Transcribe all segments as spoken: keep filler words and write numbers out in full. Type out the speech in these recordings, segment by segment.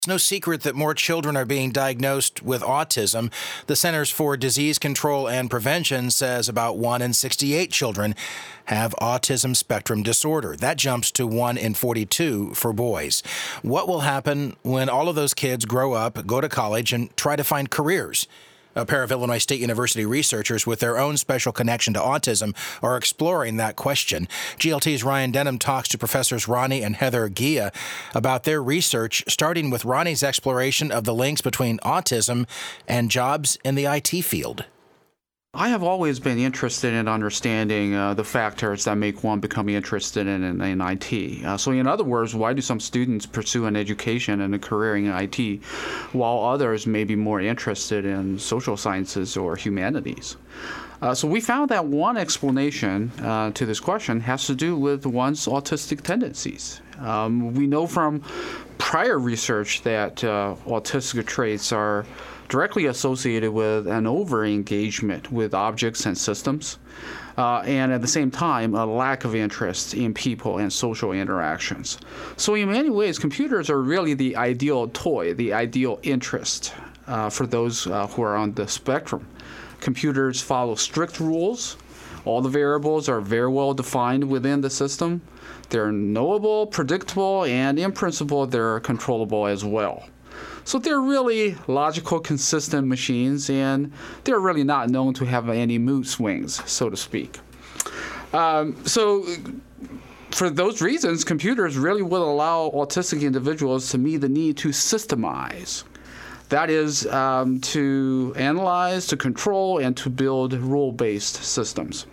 It's no secret that more children are being diagnosed with autism. The Centers for Disease Control and Prevention says about one in sixty-eight children have autism spectrum disorder. That jumps to one in forty-two for boys. What will happen when all of those kids grow up, go to college, and try to find careers? A pair of Illinois State University researchers with their own special connection to autism are exploring that question. G L T's Ryan Denham talks to Professors Ronnie and Heather Gia about their research, starting with Ronnie's exploration of the links between autism and jobs in the I T field. I have always been interested in understanding uh, the factors that make one become interested in, in, in I T. Uh, so in other words, why do some students pursue an education and a career in I T, while others may be more interested in social sciences or humanities? Uh, so we found that one explanation uh, to this question has to do with one's autistic tendencies. Um, we know from prior research that uh, autistic traits are directly associated with an over-engagement with objects and systems, uh, and at the same time, a lack of interest in people and social interactions. So in many ways, computers are really the ideal toy, the ideal interest uh, for those uh, who are on the spectrum. Computers follow strict rules. All the variables are very well defined within the system. They're knowable, predictable, and in principle, they're controllable as well. So they're really logical, consistent machines, and they're really not known to have any mood swings, so to speak. Um, so for those reasons, computers really will allow autistic individuals to meet the need to systemize. That is, um, to analyze, to control, and to build rule-based systems.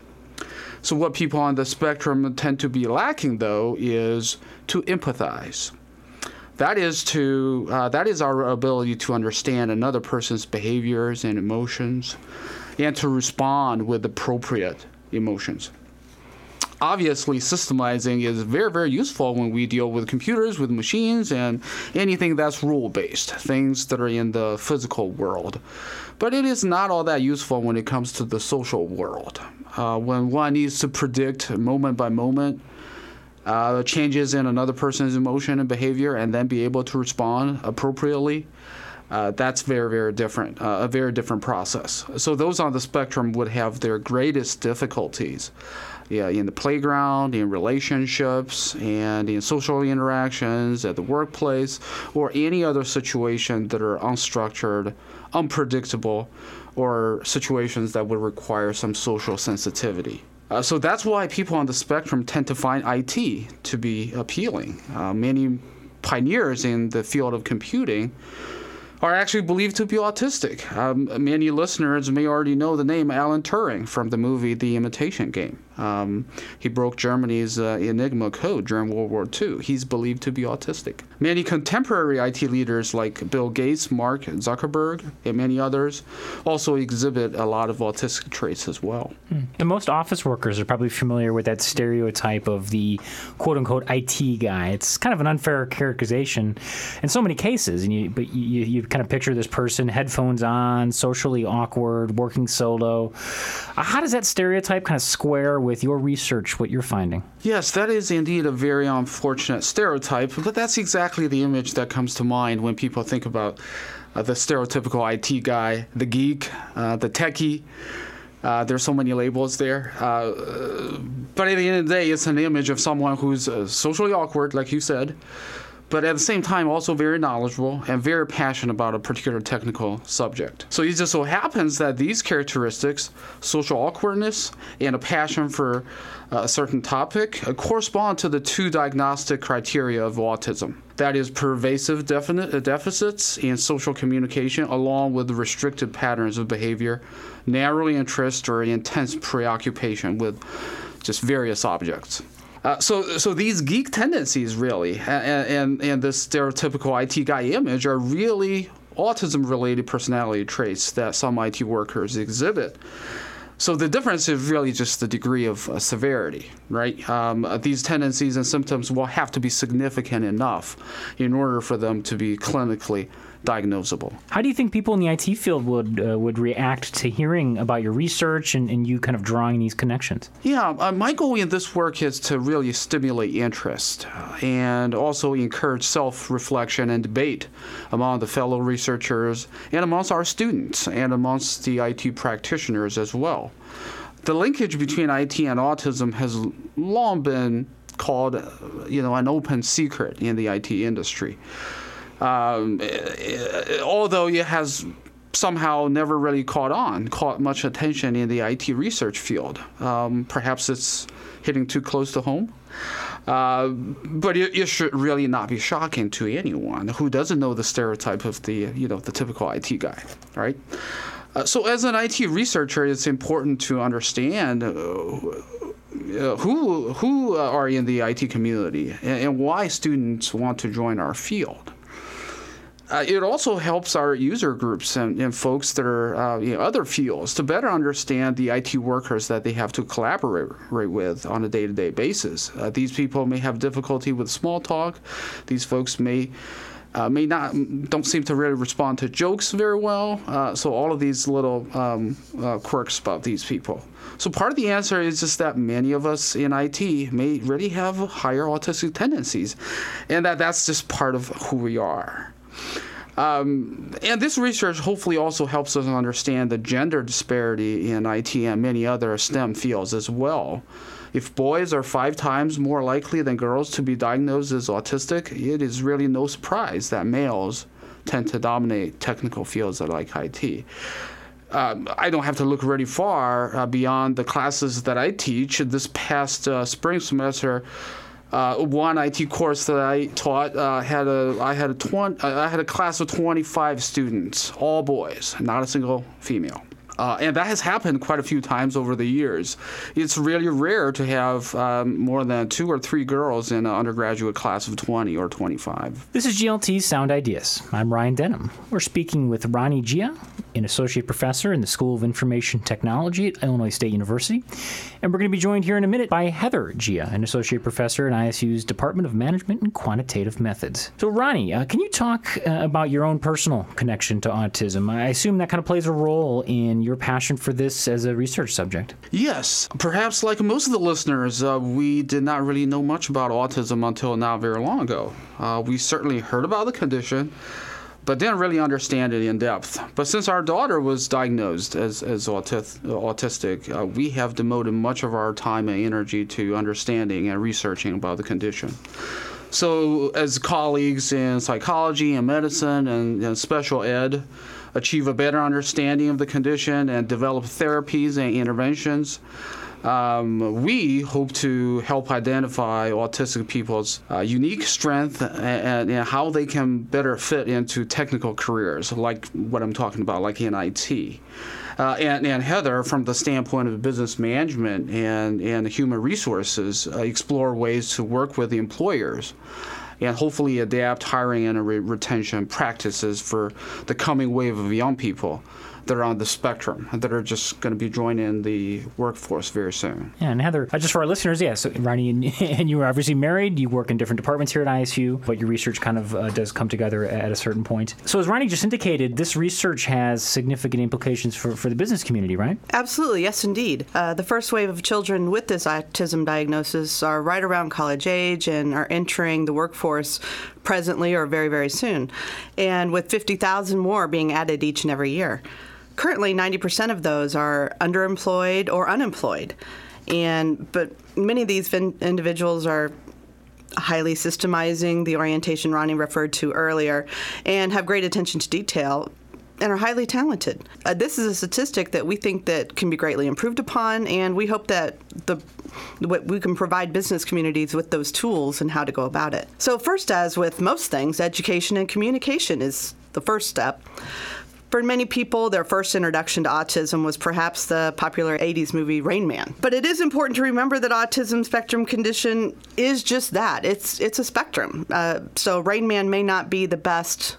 So what people on the spectrum tend to be lacking, though, is to empathize. That is to uh, that is our ability to understand another person's behaviors and emotions, and to respond with appropriate emotions. Obviously, systemizing is very, very useful when we deal with computers, with machines, and anything that's rule-based, things that are in the physical world. But it is not all that useful when it comes to the social world. Uh, when one needs to predict moment by moment Uh, changes in another person's emotion and behavior and then be able to respond appropriately, uh, that's very, very different, uh, a very different process. So those on the spectrum would have their greatest difficulties yeah, in the playground, in relationships, and in social interactions at the workplace, or any other situation that are unstructured, unpredictable, or situations that would require some social sensitivity. Uh, so that's why people on the spectrum tend to find I T to be appealing. Uh, many pioneers in the field of computing are actually believed to be autistic. Um, many listeners may already know the name Alan Turing from the movie The Imitation Game. Um, he broke Germany's uh, Enigma code during World War Two. He's believed to be autistic. Many contemporary I T leaders like Bill Gates, Mark Zuckerberg, and many others also exhibit a lot of autistic traits as well. Hmm. And most office workers are probably familiar with that stereotype of the quote-unquote I T guy. It's kind of an unfair characterization in so many cases, and you, but you, you kind of picture this person, headphones on, socially awkward, working solo. Uh, how does that stereotype kind of square with your research, what you're finding? Yes, that is indeed a very unfortunate stereotype, but that's exactly the image that comes to mind when people think about uh, the stereotypical I T guy, the geek, uh, the techie. Uh, there's so many labels there. Uh, but at the end of the day, it's an image of someone who's uh, socially awkward, like you said, but at the same time also very knowledgeable and very passionate about a particular technical subject. So it just so happens that these characteristics, social awkwardness and a passion for a certain topic, uh, correspond to the two diagnostic criteria of autism. That is pervasive definite, deficits in social communication along with restricted patterns of behavior, narrow interest or intense preoccupation with just various objects. Uh, so, so these geek tendencies, really, and, and and this stereotypical I T guy image are really autism-related personality traits that some I T workers exhibit. So the difference is really just the degree of uh, severity, right? Um, uh, these tendencies and symptoms will have to be significant enough in order for them to be clinically diagnosable. How do you think people in the I T field would uh, would react to hearing about your research and, and you kind of drawing these connections? Yeah, uh, my goal in this work is to really stimulate interest uh, and also encourage self-reflection and debate among the fellow researchers and amongst our students and amongst the I T practitioners as well. The linkage between I T and autism has long been called, uh, you know, an open secret in the I T industry. Um, although it has somehow never really caught on, caught much attention in the I T research field. Um, perhaps it's hitting too close to home. Uh, but it, it should really not be shocking to anyone who doesn't know the stereotype of the, you know, the typical I T guy, right? Uh, so as an I T researcher, it's important to understand uh, Uh, who who uh, are in the I T community and, and why students want to join our field. Uh, it also helps our user groups and, and folks that are uh, in other fields to better understand the I T workers that they have to collaborate with on a day-to-day basis. Uh, these people may have difficulty with small talk. These folks may uh, may not don't seem to really respond to jokes very well. Uh, so all of these little um, uh, quirks about these people. So part of the answer is just that many of us in I T may really have higher autistic tendencies, and that that's just part of who we are. Um, and this research hopefully also helps us understand the gender disparity in I T and many other STEM fields as well. If boys are five times more likely than girls to be diagnosed as autistic, it is really no surprise that males tend to dominate technical fields like I T. Um, I don't have to look really far uh, beyond the classes that I teach. This past uh, spring semester, uh, one I T course that I taught uh, had a I had a twenty I had a class of twenty-five students, all boys, not a single female. Uh, and that has happened quite a few times over the years. It's really rare to have um, more than two or three girls in an undergraduate class of twenty or twenty-five. This is G L T's Sound Ideas. I'm Ryan Denham. We're speaking with Ronnie Jia, an associate professor in the School of Information Technology at Illinois State University. And we're going to be joined here in a minute by Heather Jia, an associate professor in I S U's Department of Management and Quantitative Methods. So, Ronnie, uh, can you talk uh, about your own personal connection to autism? I assume that kind of plays a role in your passion for this as a research subject. Yes. Perhaps like most of the listeners, uh, we did not really know much about autism until not very long ago. Uh, we certainly heard about the condition, but didn't really understand it in depth. But since our daughter was diagnosed as, as auti- autistic, uh, we have devoted much of our time and energy to understanding and researching about the condition. So as colleagues in psychology and medicine and, and special ed achieve a better understanding of the condition and develop therapies and interventions, Um, we hope to help identify autistic people's uh, unique strength and, and how they can better fit into technical careers, like what I'm talking about, like in I T. Uh, and, and Heather, from the standpoint of business management and, and human resources, uh, explore ways to work with the employers and hopefully adapt hiring and re- retention practices for the coming wave of young people that are on the spectrum, that are just going to be joining the workforce very soon. Yeah, and Heather, uh, just for our listeners, yeah, so Ronnie and, and you are obviously married. You work in different departments here at I S U, but your research kind of uh, does come together at a certain point. So as Ronnie just indicated, this research has significant implications for, for the business community, right? Absolutely, yes, indeed. Uh, the first wave of children with this autism diagnosis are right around college age and are entering the workforce presently or very, very soon, and with fifty thousand more being added each and every year. Currently, ninety percent of those are underemployed or unemployed, and but many of these fin- individuals are highly systemizing the orientation Ronnie referred to earlier and have great attention to detail and are highly talented. Uh, this is a statistic that we think that can be greatly improved upon, and we hope that the we can provide business communities with those tools and how to go about it. So first, as with most things, education and communication is the first step. For many people, their first introduction to autism was perhaps the popular eighties movie Rain Man. But it is important to remember that autism spectrum condition is just that. It's it's a spectrum. Uh, so Rain Man may not be the best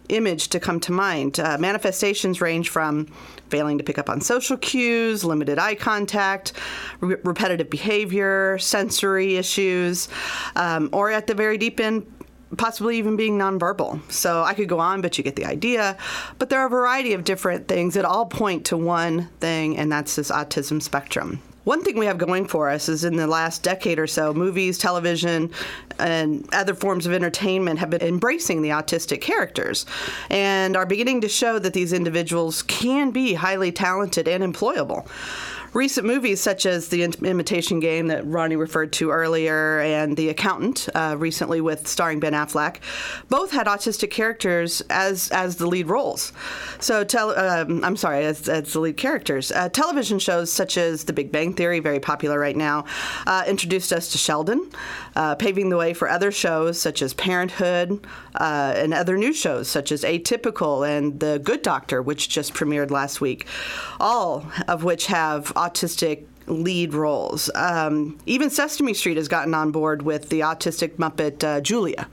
image to come to mind. Uh, manifestations range from failing to pick up on social cues, limited eye contact, re- repetitive behavior, sensory issues, um, or at the very deep end, possibly even being nonverbal. So I could go on, but you get the idea. But there are a variety of different things that all point to one thing, and that's this autism spectrum. One thing we have going for us is in the last decade or so, movies, television, and other forms of entertainment have been embracing the autistic characters and are beginning to show that these individuals can be highly talented and employable. Recent movies such as The Imitation Game that Ronnie referred to earlier and The Accountant, uh, recently with starring Ben Affleck, both had autistic characters as as the lead roles. So, tel- um, I'm sorry, as, as the lead characters. Uh, television shows such as The Big Bang Theory, very popular right now, uh, introduced us to Sheldon, uh, paving the way for other shows such as Parenthood uh, and other new shows such as Atypical and The Good Doctor, which just premiered last week, all of which have autistic lead roles. Um, even Sesame Street has gotten on board with the autistic Muppet uh, Julia.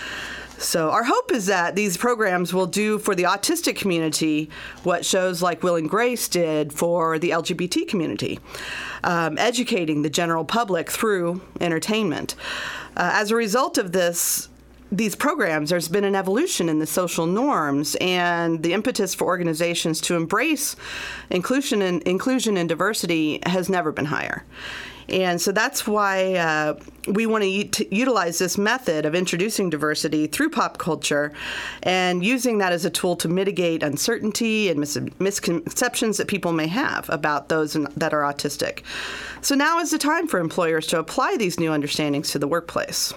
So our hope is that these programs will do for the autistic community what shows like Will and Grace did for the L G B T community, um, educating the general public through entertainment. Uh, as a result of this, these programs, there's been an evolution in the social norms and the impetus for organizations to embrace inclusion and inclusion and diversity has never been higher. And so that's why uh, we want to u- utilize this method of introducing diversity through pop culture and using that as a tool to mitigate uncertainty and mis- misconceptions that people may have about those in- that are autistic. So now is the time for employers to apply these new understandings to the workplace.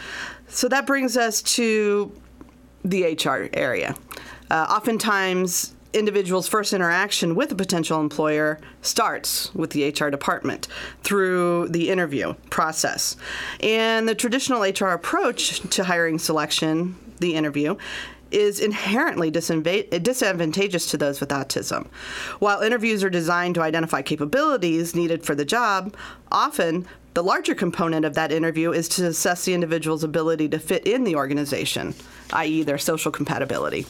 So that brings us to the H R area. Uh, oftentimes, individuals' first interaction with a potential employer starts with the H R department through the interview process. And the traditional H R approach to hiring selection, the interview, is inherently disadvantageous to those with autism. While interviews are designed to identify capabilities needed for the job, often the larger component of that interview is to assess the individual's ability to fit in the organization, that is their social compatibility.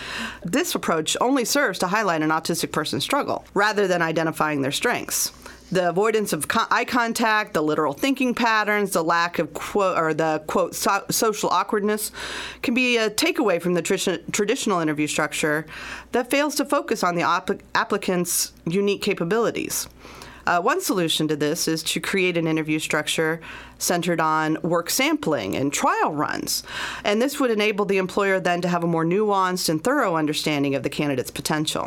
This approach only serves to highlight an autistic person's struggle, rather than identifying their strengths. The avoidance of co- eye contact, the literal thinking patterns, the lack of quote or the quote so- social awkwardness can be a takeaway from the tr- traditional interview structure that fails to focus on the op- applicant's unique capabilities. Uh, one solution to this is to create an interview structure centered on work sampling and trial runs. And this would enable the employer then to have a more nuanced and thorough understanding of the candidate's potential.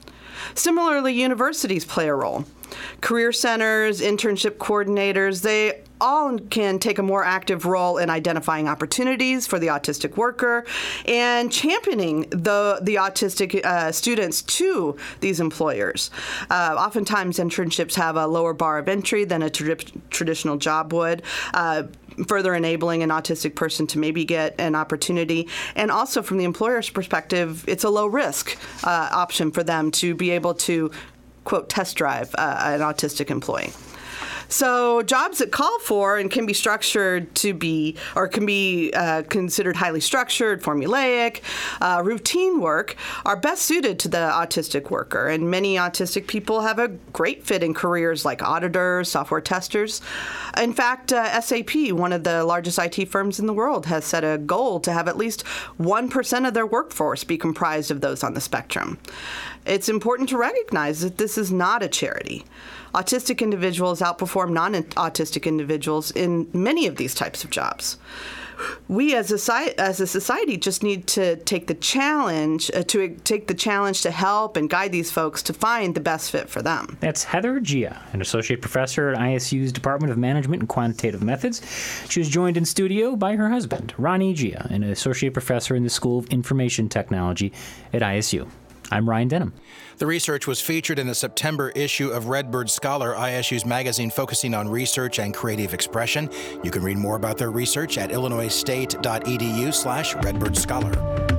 Similarly, universities play a role. Career centers, internship coordinators, they all can take a more active role in identifying opportunities for the autistic worker and championing the, the autistic uh, students to these employers. Uh, oftentimes, internships have a lower bar of entry than a tra- traditional job would. Uh, further enabling an autistic person to maybe get an opportunity. And also from the employer's perspective, it's a low-risk uh, option for them to be able to, quote, test drive uh, an autistic employee. So jobs that call for and can be structured to be, or can be uh, considered highly structured, formulaic, uh, routine work are best suited to the autistic worker. And many autistic people have a great fit in careers like auditors, software testers. In fact, uh, S A P, one of the largest I T firms in the world, has set a goal to have at least one percent of their workforce be comprised of those on the spectrum. It's important to recognize that this is not a charity. Autistic individuals outperform non-autistic individuals in many of these types of jobs. We as a, as a society just need to take the challenge, uh, to take the challenge to help and guide these folks to find the best fit for them. That's Heather Gia, an associate professor at I S U's Department of Management and Quantitative Methods. She was joined in studio by her husband, Ronnie Gia, an associate professor in the School of Information Technology at I S U. I'm Ryan Denham. The research was featured in the September issue of Redbird Scholar, I S U's magazine focusing on research and creative expression. You can read more about their research at illinois state dot e d u slash redbird scholar.